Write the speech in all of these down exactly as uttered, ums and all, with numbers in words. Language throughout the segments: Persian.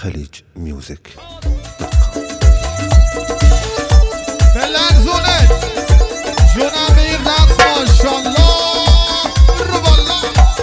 خلیج میوزیک. بلنزونه جونم به این رقص ماشالله رو بالا.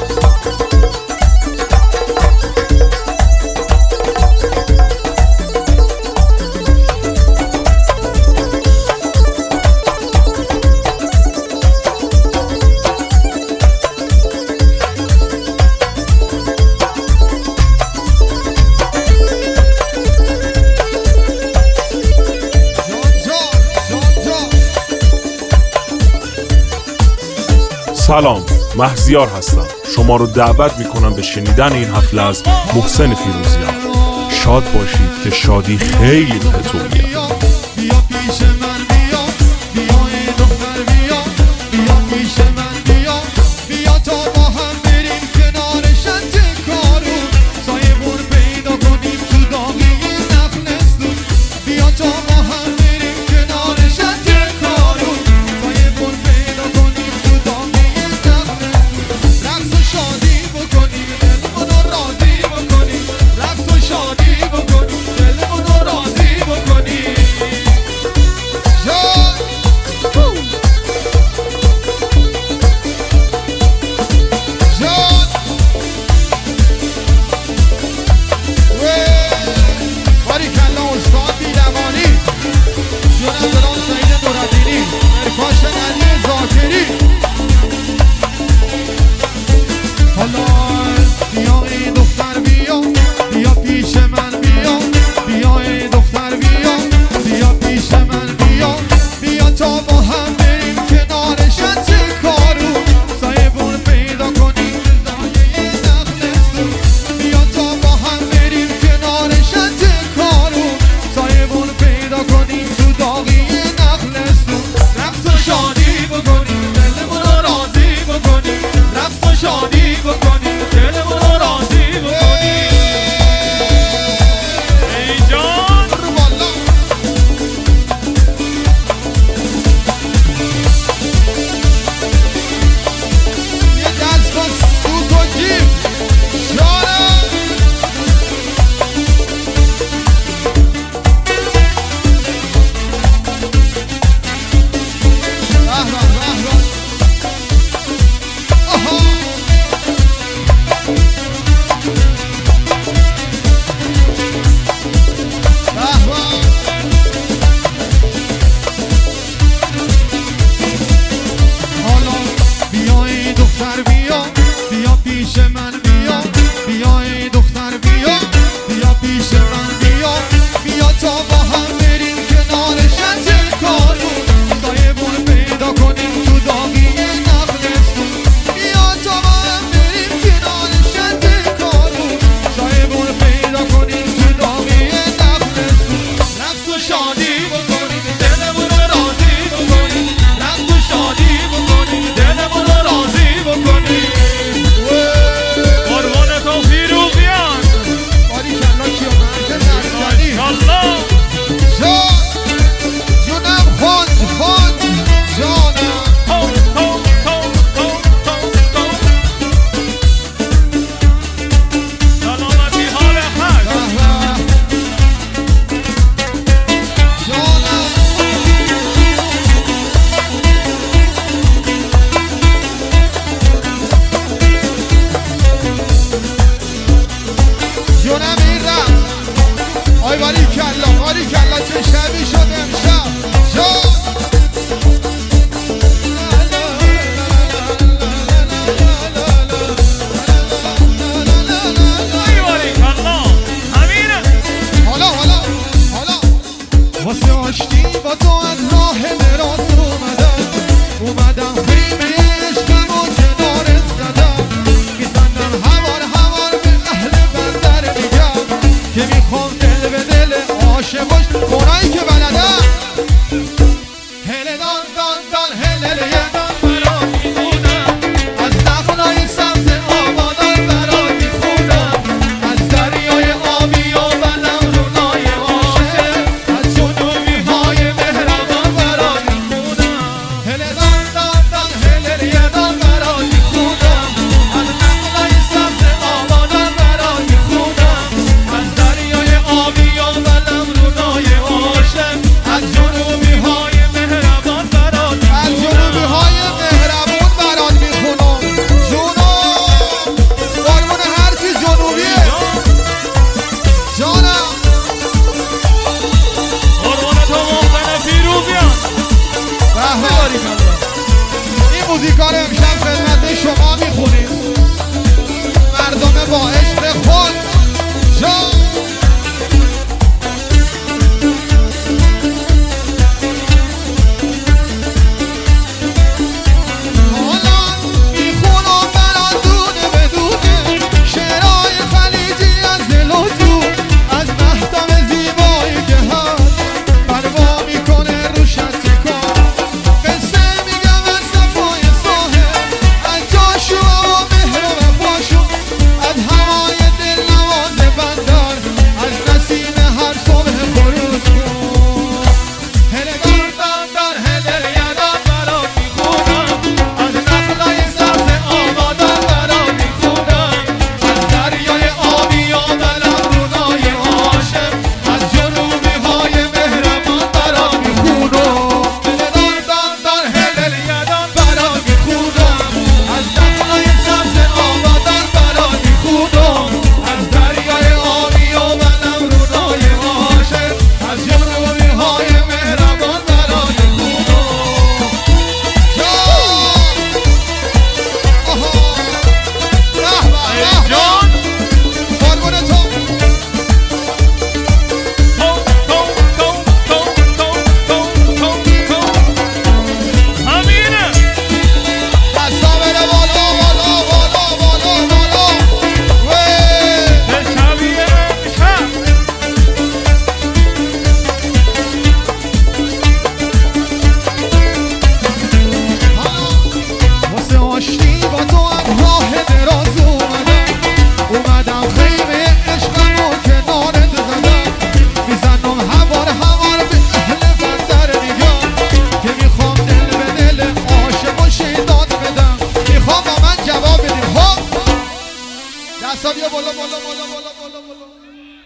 سلام، مهزیار هستم. شما رو دعوت میکنم به شنیدن این حفله از محسن فیروزیان. شاد باشید که شادی خیلی بهتون میاد. بیا پیش من بیا، بیا ای دختر بیا، بیا پیش من بیا، بیا تا با هم بریم کنار شط کارون، سایمون پیدا کنیم تو داغی نخلستون. بیا تا با هم بریم کنار شط کارون، سایمون پیدا کنیم تو داغی نخلستون. رقص و شادی بکنیم دلمون رو راضی بکنیم، رقص و شادی بکنیم دلمون رو راضی بکنیم.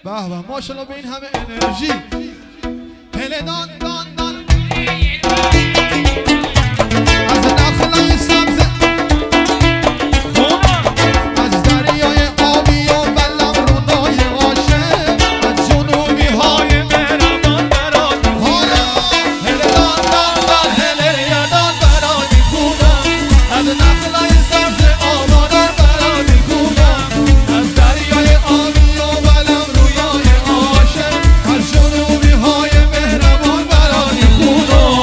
به به ماشاءالله به این همه انرژی. هله دان دان دان از نخلای سبز از دریای آبی و بلم رونای عاشق از جنوبی های مهربان برای حالا هله دان دان دان هله دان برای خوبم از نخلای سبز آبادان برای خوبم از دریای آبی و بلم رویای عاشق از جنوبی های مهربان برای خوبم.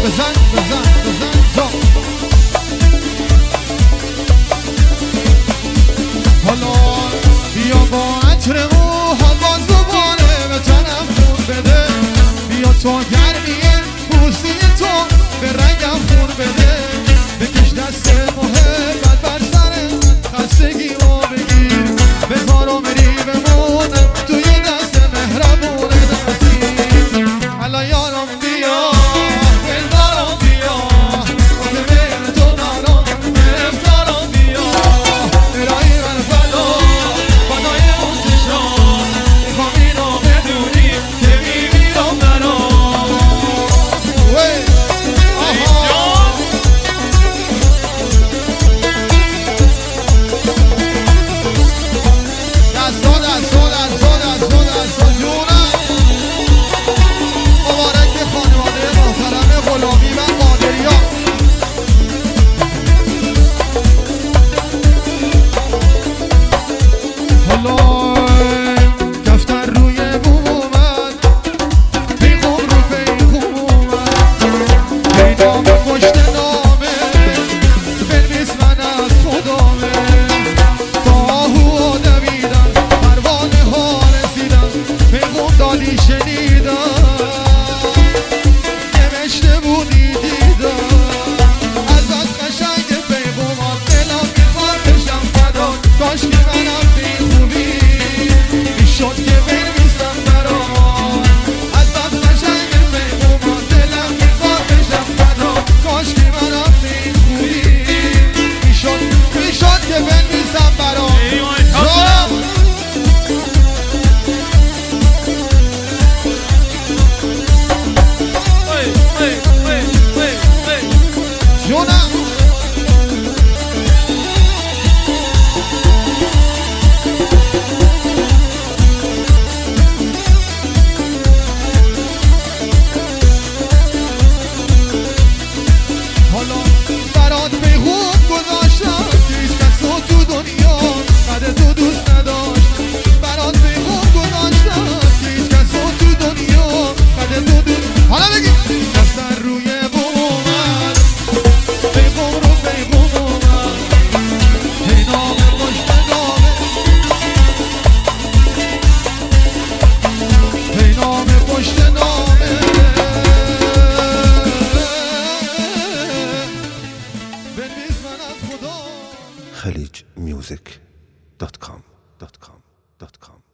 بزن بزن بزن جا. حالا بیا با عطرمو هوا زبانه به تنم خون بده. بیا تا گرمی بوسی تو به رنگم خون بده. بکش دست محبت بر سر خستگی ما بگیر. بذارم بری بمونم توی دست مهربونه دستی. حالا یارم بیا دلدارم بیا به بین تو نارم افطارم بیا. برای من فدا فدای اون چشام میخوام اینو بدونی که میمیرم برام. دستا دستا دستا دستا دستا جونم مبارک به خانواده محترم غلامی و قادریان. حالا دفتر روی بوم اومد پیغام رو پیغام اومد. پیدام پشت نامه بنویس من از خدامه. تاهو دویدن پروانه ها رسیدن پیغام دادی شنیدن. نوشته بودی دیدن از بس قشنگ پیغامات دلم میخواد بشم فدا. کاش که منم بی خوبی میشد که بنویسم برات. از بس قشنگ پیغامات دلم میخواد بشم فدا. کاش که منم بی خوبی میشد میشد که بنویسم برات. جونم حالا برات پیغام گذاشتم که هیچ کس رو تو دنیا قد تو دوست نداشتم. برات پیغام گذاشتم که هیچ کس رو تو دنیا قد تو دوست. حالا بگید دفتر روی بوم اومد پیغام رو پیغام اومد. هی نامه پشت نامه هی نامه پشت نامه بنویس من از خدا. خلیج میوزیک دات کام دات کام دات کام